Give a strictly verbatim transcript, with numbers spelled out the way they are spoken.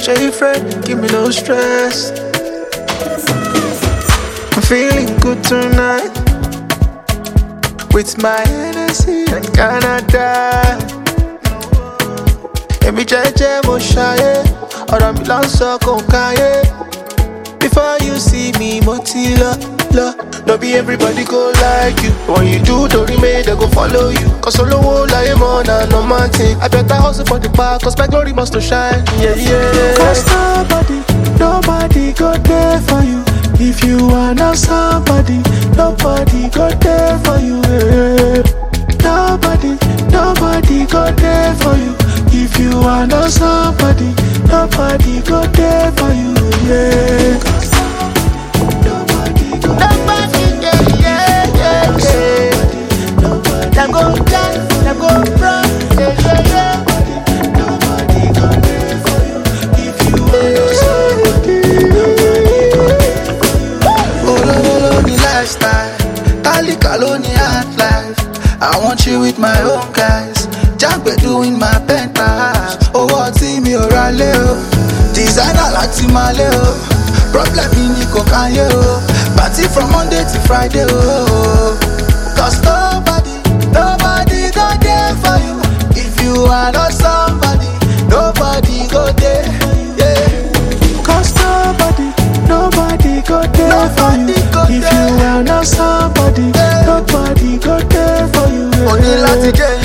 Show you friend, give me no stress. I'm feeling good tonight with my Hennessy and Canada. Emi jeje mo ṣayé, ọ̀rọ̀ mi ló ń sọ kò káyé. Before you see me, mo ti lọ, lọ. No be everybody go like you. When you do, Tori me, they go follow you. Cause olówó láyé mọ́ na normal thing. I better hustle for the park, cause my glory must to shine. Yeah, yeah. Cause nobody, nobody go there for you. If you are not somebody, nobody go there for you. Yeah. Nobody, nobody go there for you. If you are not somebody, nobody go there for you. Yeah. Nobody go Nobody there, yeah, yeah, yeah. Now go dance, now go run, yeah, yeah, yeah. Nobody go there for you. If you are not somebody, nobody go there for you. Olololo ni lifestyle, Talikalo ni hard life. I want you with my own guys. Jagbe doing my penthouse. Owó tí mi ò ra lé o. Designer láti máa lé o. Problem mi ni kò káyé o. Party from Monday to Friday o. Cause nobody, nobody go there for you. If you are not somebody, nobody go there. Yeah. Cause nobody, nobody go there Nobody for you. go If there. you are not somebody, Yeah. nobody go there for you. Only láti jẹ́